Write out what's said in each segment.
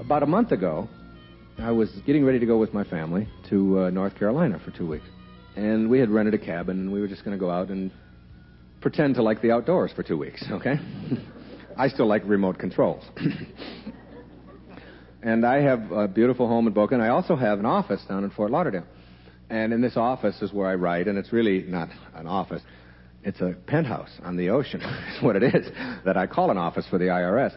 About a month ago, I was getting ready to go with my family to North Carolina for 2 weeks. And we had rented a cabin, and we were just going to go out and pretend to like the outdoors for 2 weeks, okay? I still like remote controls. And I have a beautiful home in Boca, and I also have an office down in Fort Lauderdale. And in this office is where I write, and it's really not an office. It's a penthouse on the ocean, is what it is, that I call an office for the IRS.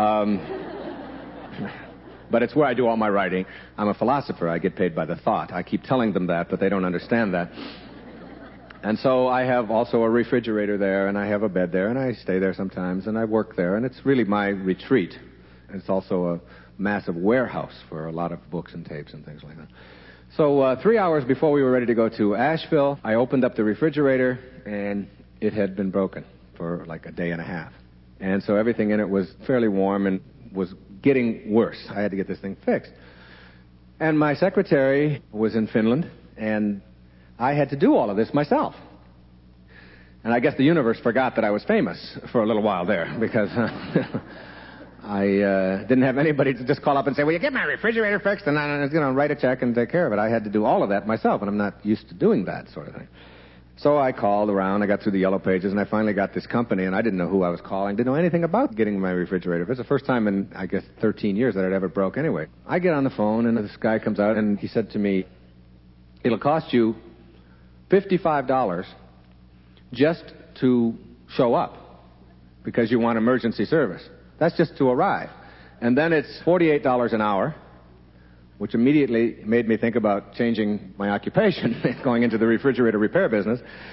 But it's where I do all my writing. I'm a philosopher. I get paid by the thought. I keep telling them that, but they don't understand that. And so I have also a refrigerator there, and I have a bed there, and I stay there sometimes, and I work there, and it's really my retreat. And it's also a massive warehouse for a lot of books and tapes and things like that. So 3 hours before we were ready to go to Asheville, I opened up the refrigerator, and it had been broken for like a day and a half. And so everything in it was fairly warm and was getting worse. I had to get this thing fixed. And my secretary was in Finland, and I had to do all of this myself. And I guess the universe forgot that I was famous for a little while there, because I didn't have anybody to just call up and say, "Will you get my refrigerator fixed?" And write a check and take care of it. I had to do all of that myself, and I'm not used to doing that sort of thing. So I called around, I got through the yellow pages, and I finally got this company, and I didn't know who I was calling, didn't know anything about getting my refrigerator. It was the first time in, I guess, 13 years that it ever broke anyway. I get on the phone, and this guy comes out, and he said to me, "It'll cost you $55 just to show up because you want emergency service. That's just to arrive. And then it's $48 an hour," which immediately made me think about changing my occupation, going into the refrigerator repair business.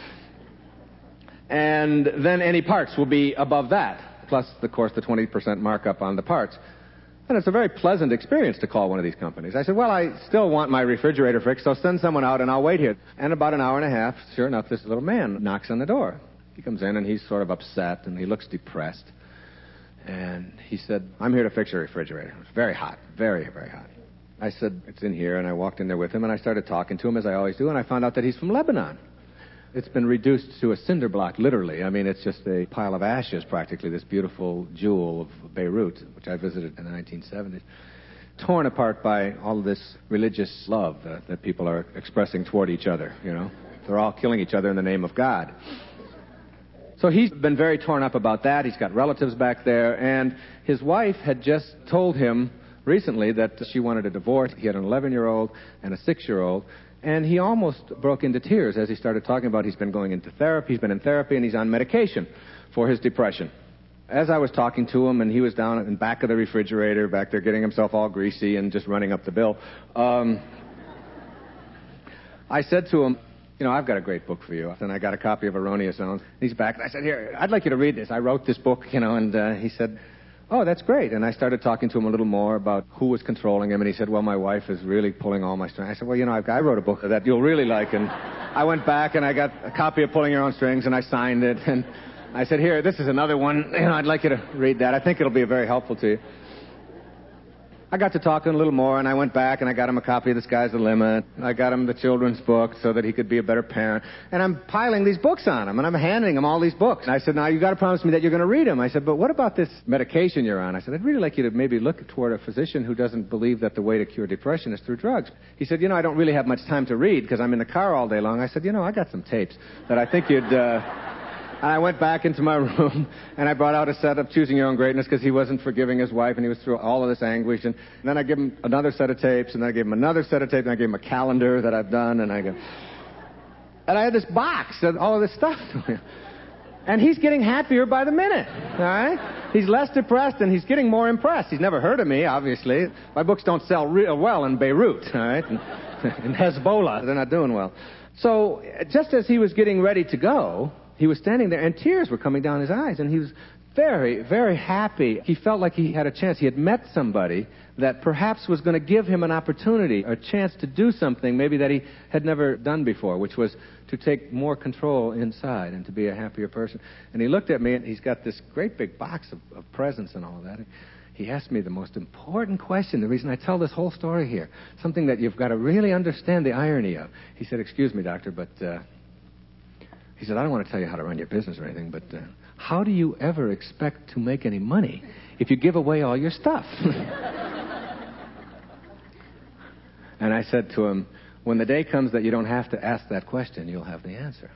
And then any parts will be above that, plus, of course, the 20% markup on the parts. And it's a very pleasant experience to call one of these companies. I said, "Well, I still want my refrigerator fixed, so send someone out and I'll wait here." And about an hour and a half, sure enough, this little man knocks on the door. He comes in and he's sort of upset and he looks depressed. And he said, "I'm here to fix your refrigerator." It was very hot, very, very hot. I said, "It's in here," and I walked in there with him, and I started talking to him, as I always do, and I found out that he's from Lebanon. It's been reduced to a cinder block, literally. I mean, it's just a pile of ashes, practically, this beautiful jewel of Beirut, which I visited in the 1970s, torn apart by all of this religious love that people are expressing toward each other, you know. They're all killing each other in the name of God. So he's been very torn up about that. He's got relatives back there, and his wife had just told him recently that she wanted a divorce. He had an 11-year-old and a 6-year-old, and he almost broke into tears as he started talking about he's been going into therapy, he's been in therapy, and he's on medication for his depression. As I was talking to him, and he was down in back of the refrigerator, back there getting himself all greasy and just running up the bill, I said to him, "I've got a great book for you." And I got a copy of Erroneous Zones. He's back, and I said, "Here, I'd like you to read this. I wrote this book," and he said, "Oh, that's great." And I started talking to him a little more about who was controlling him, and he said, "Well, my wife is really pulling all my strings." I said, "Well, I wrote a book that you'll really like." And I went back, and I got a copy of Pulling Your Own Strings, and I signed it, and I said, "Here, this is another one. I'd like you to read that. I think it'll be very helpful to you." I got to talking a little more, and I went back, and I got him a copy of The Sky's the Limit. I got him the children's book so that he could be a better parent. And I'm piling these books on him, and I'm handing him all these books. And I said, "Now, you've got to promise me that you're going to read them." I said, "But what about this medication you're on?" I said, "I'd really like you to maybe look toward a physician who doesn't believe that the way to cure depression is through drugs." He said, "I don't really have much time to read because I'm in the car all day long." I said, I got some tapes that I think you'd... And I went back into my room, and I brought out a set of Choosing Your Own Greatness because he wasn't forgiving his wife, and he was through all of this anguish. And then I gave him another set of tapes, and then I gave him another set of tapes, and I gave him a calendar that I've done, and I had this box of all of this stuff. And he's getting happier by the minute, all right? He's less depressed, and he's getting more impressed. He's never heard of me, obviously. My books don't sell real well in Beirut, all right? In Hezbollah, they're not doing well. So just as he was getting ready to go, he was standing there, and tears were coming down his eyes, and he was very, very happy. He felt like he had a chance. He had met somebody that perhaps was going to give him an opportunity, a chance to do something maybe that he had never done before, which was to take more control inside and to be a happier person. And he looked at me, and he's got this great big box of presents and all of that. He asked me the most important question, the reason I tell this whole story here, something that you've got to really understand the irony of. He said, "Excuse me, doctor, but..." He said, "I don't want to tell you how to run your business or anything, but how do you ever expect to make any money if you give away all your stuff?" And I said to him, when the day comes that you don't have to ask that question, you'll have the answer.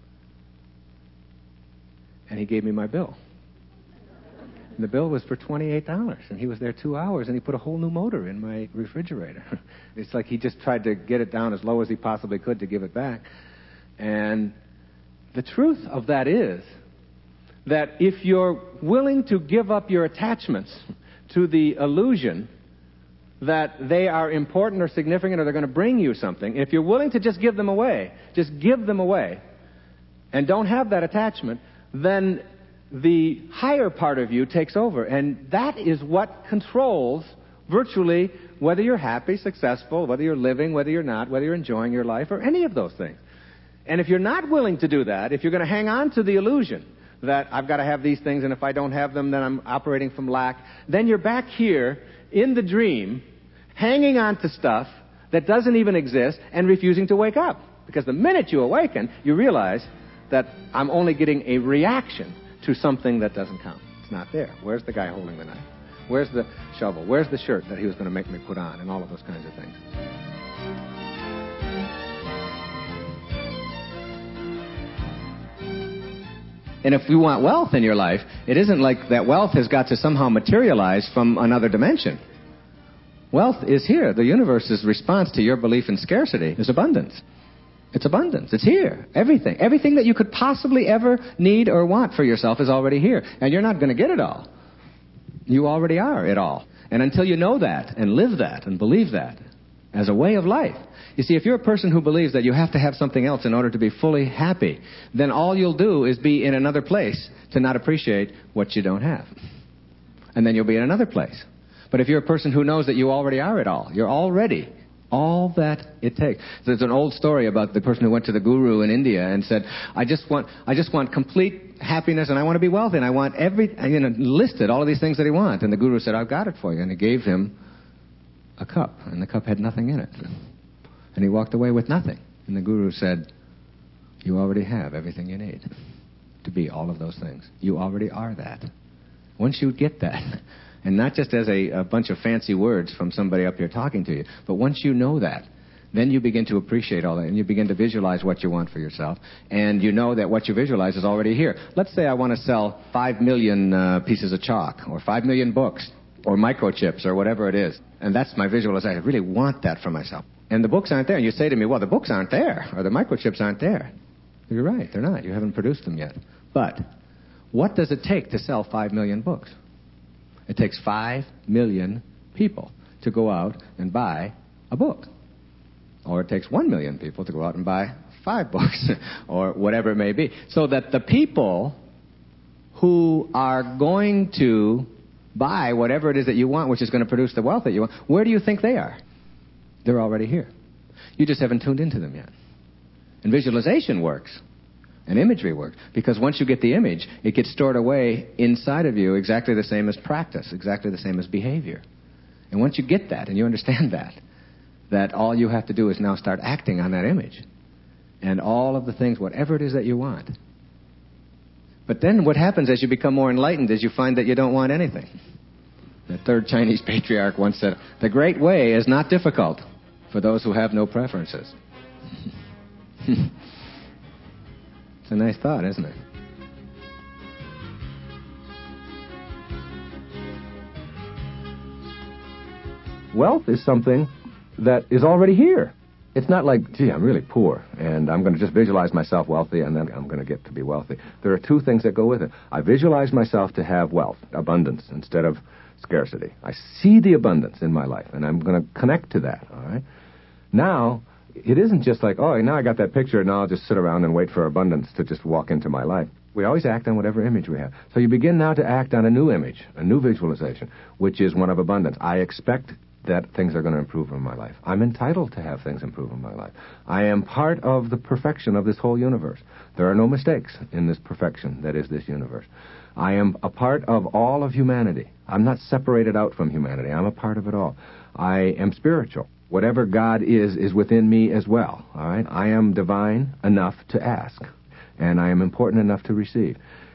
And he gave me my bill. And the bill was for $28, and he was there 2 hours, and he put a whole new motor in my refrigerator. It's like he just tried to get it down as low as he possibly could to give it back. And the truth of that is that if you're willing to give up your attachments to the illusion that they are important or significant or they're going to bring you something, if you're willing to just give them away, and don't have that attachment, then the higher part of you takes over. And that is what controls virtually whether you're happy, successful, whether you're living, whether you're not, whether you're enjoying your life, or any of those things. And if you're not willing to do that, if you're going to hang on to the illusion that I've got to have these things, and if I don't have them, then I'm operating from lack, then you're back here in the dream, hanging on to stuff that doesn't even exist and refusing to wake up. Because the minute you awaken, you realize that I'm only getting a reaction to something that doesn't count. It's not there. Where's the guy holding the knife? Where's the shovel? Where's the shirt that he was going to make me put on? And all of those kinds of things. And if you want wealth in your life, it isn't like that wealth has got to somehow materialize from another dimension. Wealth is here. The universe's response to your belief in scarcity is abundance. It's abundance. It's here. Everything. Everything that you could possibly ever need or want for yourself is already here. And you're not going to get it all. You already are it all. And until you know that and live that and believe that as a way of life. You see, if you're a person who believes that you have to have something else in order to be fully happy, then all you'll do is be in another place to not appreciate what you don't have. And then you'll be in another place. But if you're a person who knows that you already are it all, you're already all that it takes. There's an old story about the person who went to the guru in India and said, I just want complete happiness, and I want to be wealthy, and I want listed all of these things that he wants. And the guru said, I've got it for you. And he gave him a cup, and the cup had nothing in it. And he walked away with nothing. And the guru said, you already have everything you need to be all of those things. You already are that. Once you get that, and not just as a bunch of fancy words from somebody up here talking to you, but once you know that, then you begin to appreciate all that, and you begin to visualize what you want for yourself, and you know that what you visualize is already here. Let's say I want to sell 5 million pieces of chalk, or 5 million books, or microchips, or whatever it is. And that's my visualization. I really want that for myself. And the books aren't there. And you say to me, well, the books aren't there, or the microchips aren't there. You're right, they're not. You haven't produced them yet. But what does it take to sell 5 million books? It takes 5 million people to go out and buy a book. Or it takes 1 million people to go out and buy 5 books, or whatever it may be. So that the people who are going to buy whatever it is that you want, which is going to produce the wealth that you want, where do you think they are? They're already here. You just haven't tuned into them yet. And visualization works. And imagery works. Because once you get the image, it gets stored away inside of you exactly the same as practice, exactly the same as behavior. And once you get that and you understand that all you have to do is now start acting on that image. And all of the things, whatever it is that you want. But then what happens as you become more enlightened is you find that you don't want anything. The third Chinese patriarch once said, the great way is not difficult for those who have no preferences. It's a nice thought, isn't it? Wealth is something that is already here. It's not like, gee, I'm really poor, and I'm going to just visualize myself wealthy, and then I'm going to get to be wealthy. There are two things that go with it. I visualize myself to have wealth, abundance, instead of scarcity. I see the abundance in my life, and I'm going to connect to that, all right? Now, it isn't just like, oh, now I got that picture, and now I'll just sit around and wait for abundance to just walk into my life. We always act on whatever image we have. So you begin now to act on a new image, a new visualization, which is one of abundance. I expect that things are going to improve in my life. I'm entitled to have things improve in my life. I am part of the perfection of this whole universe. There are no mistakes in this perfection that is this universe. I am a part of all of humanity. I'm not separated out from humanity. I'm a part of it all. I am spiritual. Whatever God is within me as well. All right? I am divine enough to ask, and I am important enough to receive.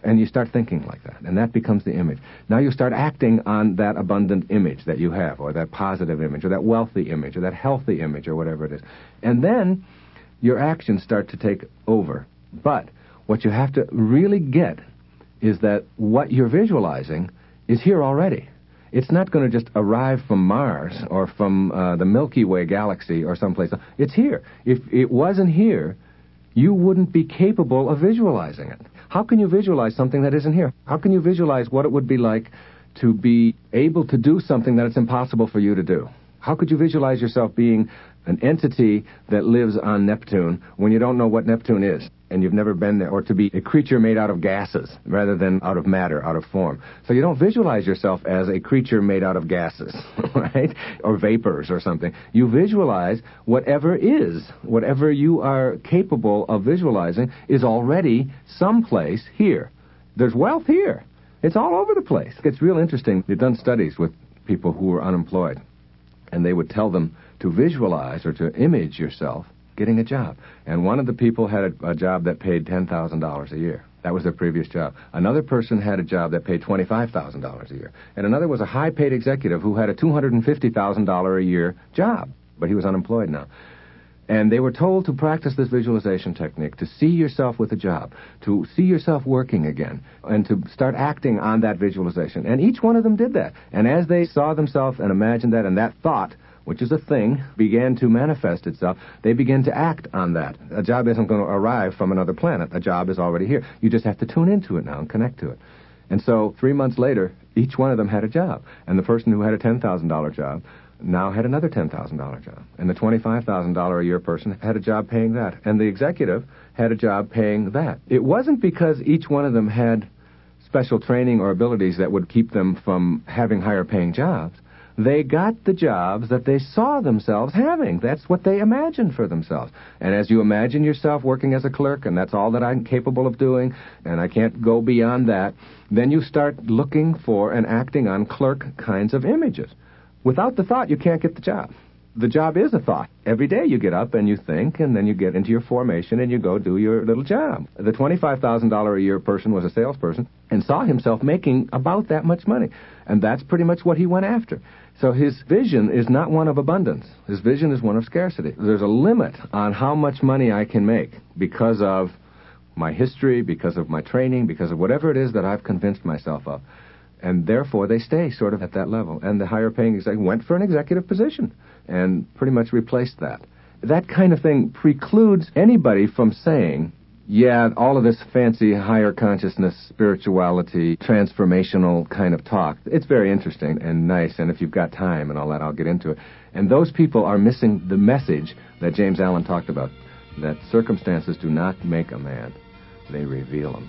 And you start thinking like that, and that becomes the image. Now you start acting on that abundant image that you have, or that positive image, or that wealthy image, or that healthy image, or whatever it is. And then your actions start to take over. But what you have to really get is that what you're visualizing is here already. It's not going to just arrive from Mars or from the Milky Way galaxy or someplace else. It's here. If it wasn't here, you wouldn't be capable of visualizing it. How can you visualize something that isn't here? How can you visualize what it would be like to be able to do something that it's impossible for you to do? How could you visualize yourself being an entity that lives on Neptune when you don't know what Neptune is and you've never been there, or to be a creature made out of gases rather than out of matter, out of form? So you don't visualize yourself as a creature made out of gases, right? Or vapors or something. You visualize whatever is, whatever you are capable of visualizing is already someplace here. There's wealth here. It's all over the place. It's real interesting. They've done studies with people who were unemployed, and they would tell them to visualize or to image yourself getting a job. And one of the people had a job that paid $10,000 a year. That was their previous job. Another person had a job that paid $25,000 a year. And another was a high-paid executive who had a $250,000 a year job, but he was unemployed now. And they were told to practice this visualization technique, to see yourself with a job, to see yourself working again, and to start acting on that visualization. And each one of them did that. And as they saw themselves and imagined that, and that thought, which is a thing, began to manifest itself, they began to act on that. A job isn't going to arrive from another planet. A job is already here. You just have to tune into it now and connect to it. And so 3 months later, each one of them had a job. And the person who had a $10,000 job now had another $10,000 job. And the $25,000 a year person had a job paying that. And the executive had a job paying that. It wasn't because each one of them had special training or abilities that would keep them from having higher paying jobs. They got the jobs that they saw themselves having. That's what they imagined for themselves. And as you imagine yourself working as a clerk, and that's all that I'm capable of doing, and I can't go beyond that, then you start looking for and acting on clerk kinds of images. Without the thought, you can't get the job. The job is a thought. Every day you get up and you think, and then you get into your formation and you go do your little job. The $25,000 a year person was a salesperson and saw himself making about that much money. And that's pretty much what he went after. So his vision is not one of abundance. His vision is one of scarcity. There's a limit on how much money I can make because of my history, because of my training, because of whatever it is that I've convinced myself of. And therefore, they stay sort of at that level. And the higher-paying executive went for an executive position and pretty much replaced that. That kind of thing precludes anybody from saying, yeah, all of this fancy higher consciousness, spirituality, transformational kind of talk, it's very interesting and nice, and if you've got time and all that, I'll get into it. And those people are missing the message that James Allen talked about, that circumstances do not make a man, they reveal him.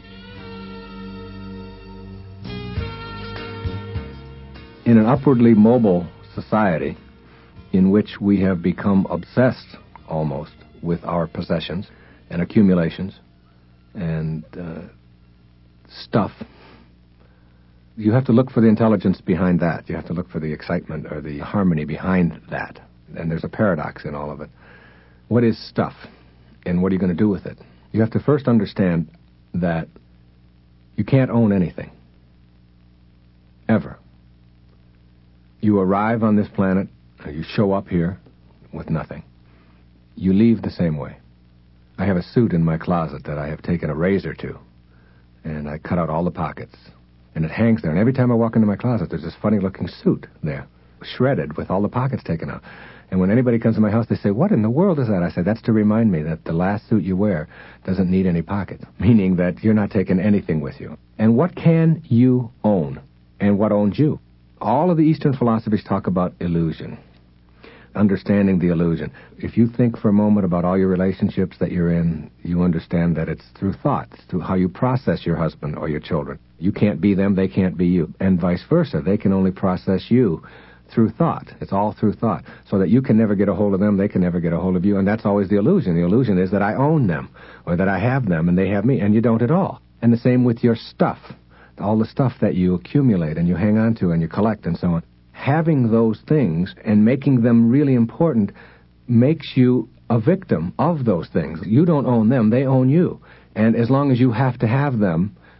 In an upwardly mobile society in which we have become obsessed almost with our possessions and accumulations and stuff, you have to look for the intelligence behind that. You have to look for the excitement or the harmony behind that. And there's a paradox in all of it. What is stuff? And what are you going to do with it? You have to first understand that you can't own anything. Ever. You arrive on this planet, or you show up here with nothing. You leave the same way. I have a suit in my closet that I have taken a razor to, and I cut out all the pockets, and it hangs there. And every time I walk into my closet, there's this funny-looking suit there, shredded with all the pockets taken out. And when anybody comes to my house, they say, what in the world is that? I say, that's to remind me that the last suit you wear doesn't need any pockets, meaning that you're not taking anything with you. And what can you own? And what owns you? All of the Eastern philosophies talk about illusion, understanding the illusion. If you think for a moment about all your relationships that you're in, you understand that it's through thoughts, through how you process your husband or your children. You can't be them, they can't be you. And vice versa. They can only process you through thought. It's all through thought. So that you can never get a hold of them, they can never get a hold of you. And that's always the illusion. The illusion is that I own them, or that I have them and they have me, and you don't at all. And the same with your stuff. All the stuff that you accumulate and you hang on to and you collect and so on. Having those things and making them really important makes you a victim of those things. You don't own them, they own you. And as long as you have to have them,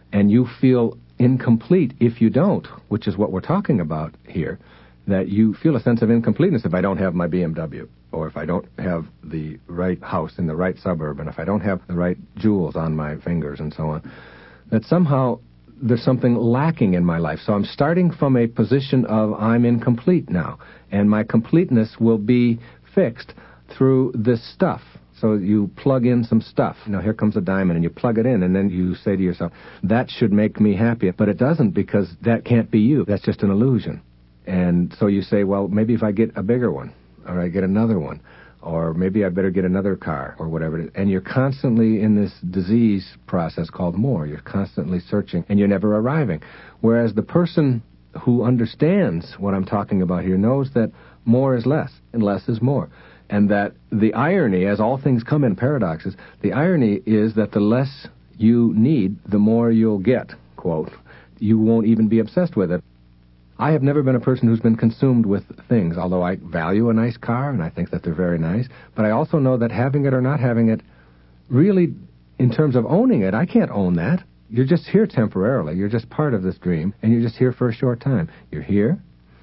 and you feel incomplete if you don't, which is what we're talking about here, that you feel a sense of incompleteness if I don't have my BMW, or if I don't have the right house in the right suburb, and if I don't have the right jewels on my fingers and so on, that somehow there's something lacking in my life. So I'm starting from a position of I'm incomplete now, and my completeness will be fixed through this stuff. So you plug in some stuff. Here comes a diamond, and you plug it in, and then you say to yourself, that should make me happy. But it doesn't, because that can't be you. That's just an illusion. And so you say, well, maybe if I get a bigger one, or I get another one, or maybe I better get another car, or whatever it is. And you're constantly in this disease process called more. You're constantly searching, and you're never arriving. Whereas the person who understands what I'm talking about here knows that more is less, and less is more. And that the irony, as all things come in paradoxes, the irony is that the less you need, the more you'll get, quote. You won't even be obsessed with it. I have never been a person who's been consumed with things, although I value a nice car, and I think that they're very nice. But I also know that having it or not having it, really, in terms of owning it, I can't own that. You're just here temporarily. You're just part of this dream, and you're just here for a short time. You're here,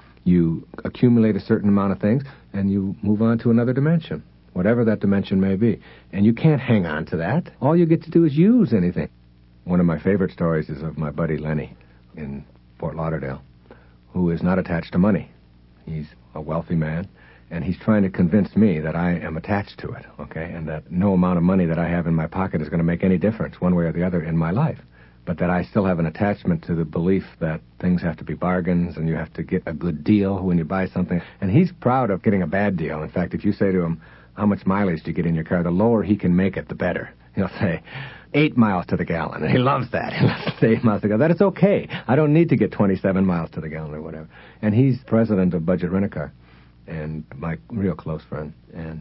you accumulate a certain amount of things, and you move on to another dimension, whatever that dimension may be. And you can't hang on to that. All you get to do is use anything. One of my favorite stories is of my buddy Lenny in Fort Lauderdale, who is not attached to money. He's a wealthy man, and he's trying to convince me that I am attached to it, okay, and that no amount of money that I have in my pocket is going to make any difference one way or the other in my life, but that I still have an attachment to the belief that things have to be bargains and you have to get a good deal when you buy something. And he's proud of getting a bad deal. In fact, if you say to him, how much mileage do you get in your car, the lower he can make it, the better. He'll say, 8 miles to the gallon. And he loves that. He loves to say 8 miles to the gallon. That it's okay. I don't need to get 27 miles to the gallon or whatever. And he's president of Budget Rent-A-Car, and my real close friend. And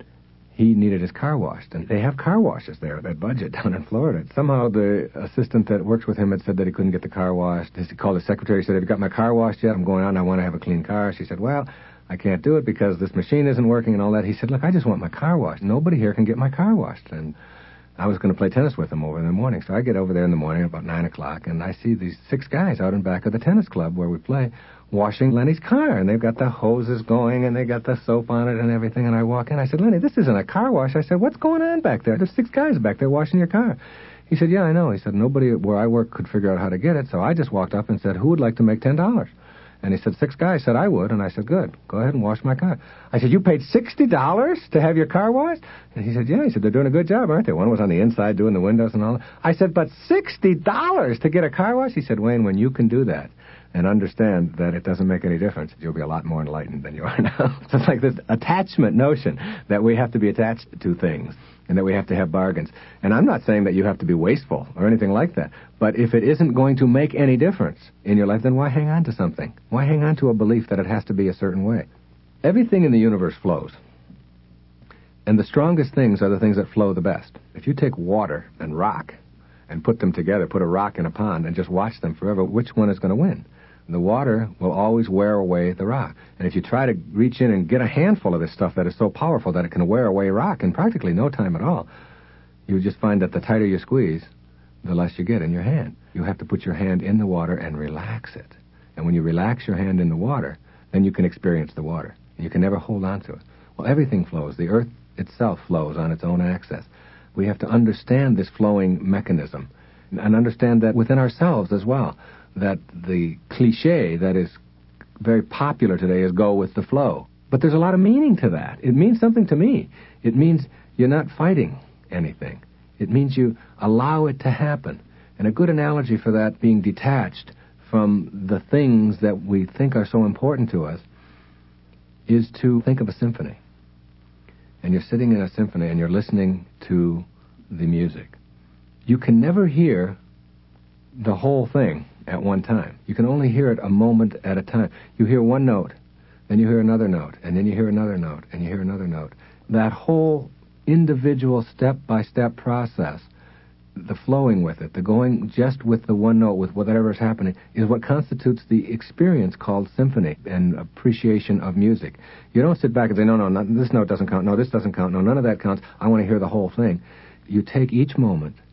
he needed his car washed. And they have car washes there at Budget down in Florida. Somehow the assistant that works with him had said that he couldn't get the car washed. He called his secretary. He said, have you got my car washed yet? I'm going out and I want to have a clean car. She said, well, I can't do it because this machine isn't working and all that. He said, look, I just want my car washed. Nobody here can get my car washed. And I was going to play tennis with him over in the morning. So I get over there in the morning about 9 o'clock, and I see these 6 guys out in back of the tennis club where we play washing Lenny's car. And they've got the hoses going, and they got the soap on it and everything. And I walk in. I said, Lenny, this isn't a car wash. I said, what's going on back there? There's 6 guys back there washing your car. He said, yeah, I know. He said, nobody where I work could figure out how to get it. So I just walked up and said, who would like to make $10? And he said, 6 guys said I would. And I said, good. Go ahead and wash my car. I said, you paid $60 to have your car washed? And he said, yeah. He said, they're doing a good job, aren't they? One was on the inside doing the windows and all that. I said, but $60 to get a car wash? He said, Wayne, when you can do that and understand that it doesn't make any difference, you'll be a lot more enlightened than you are now. So it's like this attachment notion that we have to be attached to things and that we have to have bargains. And I'm not saying that you have to be wasteful or anything like that. But if it isn't going to make any difference in your life, then why hang on to something? Why hang on to a belief that it has to be a certain way? Everything in the universe flows. And the strongest things are the things that flow the best. If you take water and rock and put them together, put a rock in a pond and just watch them forever, which one is going to win? The water will always wear away the rock. And if you try to reach in and get a handful of this stuff that is so powerful that it can wear away rock in practically no time at all, you just find that the tighter you squeeze, the less you get in your hand. You have to put your hand in the water and relax it. And when you relax your hand in the water, then you can experience the water. You can never hold on to it. Well, everything flows. The earth itself flows on its own axis. We have to understand this flowing mechanism and understand that within ourselves as well, that the cliche that is very popular today is go with the flow. But there's a lot of meaning to that. It means something to me. It means you're not fighting anything. It means you allow it to happen. And a good analogy for that being detached from the things that we think are so important to us is to think of a symphony. And you're sitting in a symphony and you're listening to the music. You can never hear the whole thing at one time. You can only hear it a moment at a time. You hear one note, then you hear another note, and then you hear another note, and you hear another note. That whole individual step-by-step process, the flowing with it, the going just with the one note, with whatever is happening, is what constitutes the experience called symphony and appreciation of music. You don't sit back and say, no, this note doesn't count, no, this doesn't count, no, none of that counts, I want to hear the whole thing. You take each moment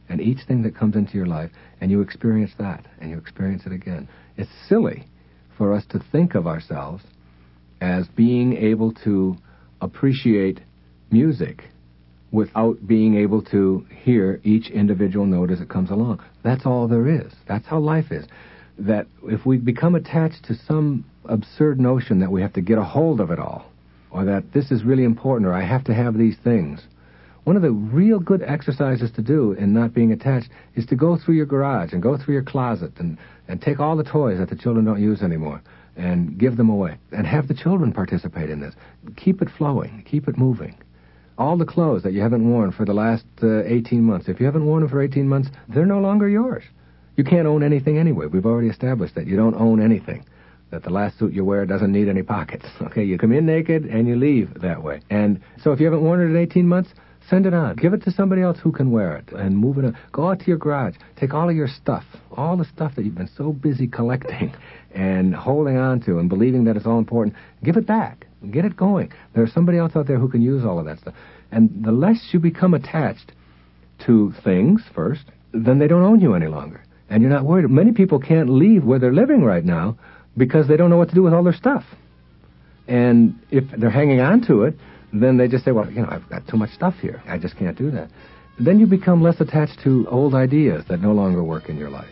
and each thing that comes into your life, and you experience that, and you experience it again. It's silly for us to think of ourselves as being able to appreciate music without being able to hear each individual note as it comes along. That's all there is. That's how life is. That if we become attached to some absurd notion that we have to get a hold of it all, or that this is really important, or I have to have these things, one of the real good exercises to do in not being attached is to go through your garage and go through your closet and take all the toys that the children don't use anymore and give them away, and have the children participate in this. Keep it flowing. Keep it moving. All the clothes that you haven't worn for the last 18 months, if you haven't worn them for 18 months, they're no longer yours. You can't own anything anyway. We've already established that. You don't own anything. That the last suit you wear doesn't need any pockets. Okay, you come in naked and you leave that way. And so if you haven't worn it in 18 months, send it on. Give it to somebody else who can wear it and move it on. Go out to your garage. Take all of your stuff, all the stuff that you've been so busy collecting and holding on to and believing that it's all important. Give it back. Get it going. There's somebody else out there who can use all of that stuff. And the less you become attached to things first, then they don't own you any longer. And you're not worried. Many people can't leave where they're living right now because they don't know what to do with all their stuff. And if they're hanging on to it, then they just say, well, I've got too much stuff here. I just can't do that. Then you become less attached to old ideas that no longer work in your life.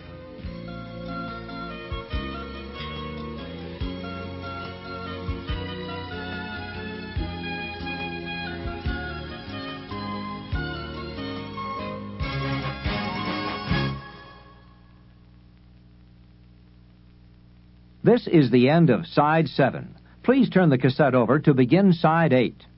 This is the end of Side 7. Please turn the cassette over to begin Side 8.